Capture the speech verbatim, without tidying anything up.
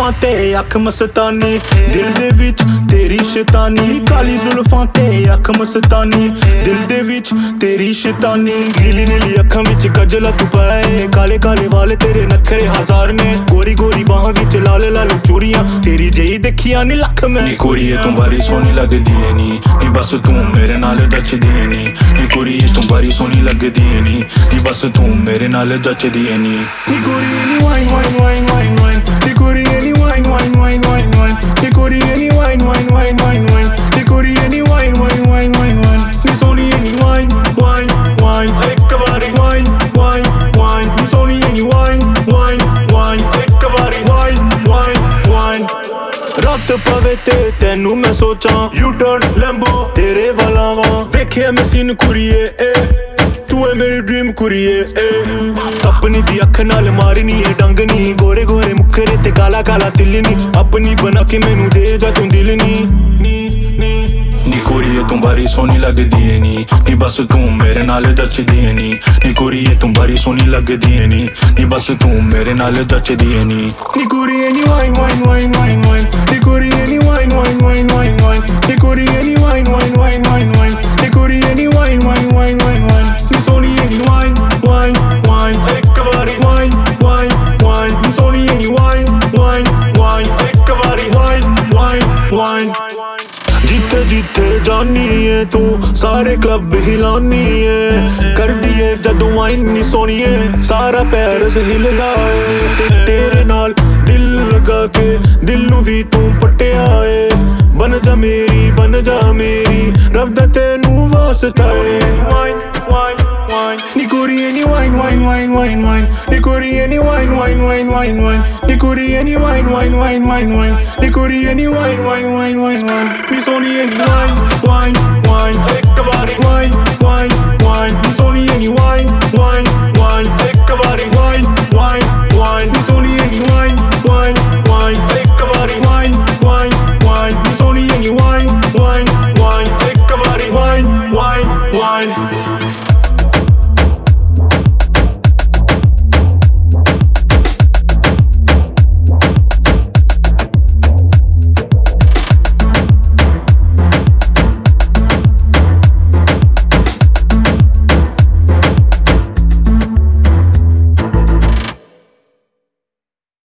जुल्फां ते अख मस्तानी, दिल दे विच तेरी शैतानी, काली जुल्फां ते अख मस्तानी, दिल दे विच तेरी शैतानी। नीली नीली अखां विच गजला तू पाए, काले काले वाले तेरे नखरे हजार ने, गोरी गोरी बाहां विच लाल लाल चूड़ियां तेरी जेही देखियां नी लख में। नी कुड़िए तू बारी सोहनी लगदी है नी, नी बस तू मेरे नाल जचदी है नी, नी कुड़िए तू बारी सोहनी लगदी है नी, नी बस तू मेरे नाल जचदी है नी। नी कुड़िए नी wine wine wine wine wine, नी कुड़िए नी wine wine wine wine wine, नी कुड़िए नी wine wine wine wine wine, नी कुड़िए नी wine wine wine wine wine, नी सोहणीए नी वाइन वाइन वाइन, एक वारी वाइन वाइन वाइन, नी सोहणीए नी वाइन वाइन वाइन, एक वारी वाइन वाइन वाइन। रात पवे ते तेनू मैं सोचां, यू टर्न लैम्बो तेरे वाला वा, वेखिया मैं सीन कुड़िए ए, तू है मेरी ड्रीम कुड़िए ए। सपनी दी अख नाल मारनी है डंगनी, गोरे गोरे मुखरे ते काला काला तिल नी, अपनी बना के मैनू दे जा तू दिल नी। नी नी नी कुड़िए तू बारी सोहनी लगदी है नी, नी बस तू मेरे नाल जचदी है नी, नी कुड़िए तू बारी सोहनी लगदी है नी, नी बस तू मेरे नाल जचदी है नी। नी कुड़िए नी wine wine wine wine wine, नी कुड़िए नी wine wine wine wine wine, नी कुड़िए नी wine wine wine wine wine, नी कुड़िए नी wine wine wine wine wine, नी सोहणीए नी वाइन वाइन वाइन, एक वारी वाइन वाइन वाइन, नी सोहणीए नी वाइन वाइन वाइन, एक वारी वाइन वाइन वाइन। जिथे जिथे जानी है तू सारे क्लब हिलानी है, कर दिए जदों वाइन नी सोहणीए सारा पैरिस हिलदा है, ते तेरे नाल दिल लगा के दिल नू भी तू पट्टिया है, बन जा मेरी बन जा मेरी रब दा तैनू वास्ता है। नी कुड़िए नी wine wine wine wine wine, नी कुड़िए नी wine wine wine wine wine, नी कुड़िए नी wine wine wine wine wine, नी कुड़िए नी wine wine wine wine wine, नी सोहणीए नी वाइन वाइन वाइन, एक वारी वाइन वाइन वाइन, नी सोहणीए नी वाइन वाइन वाइन।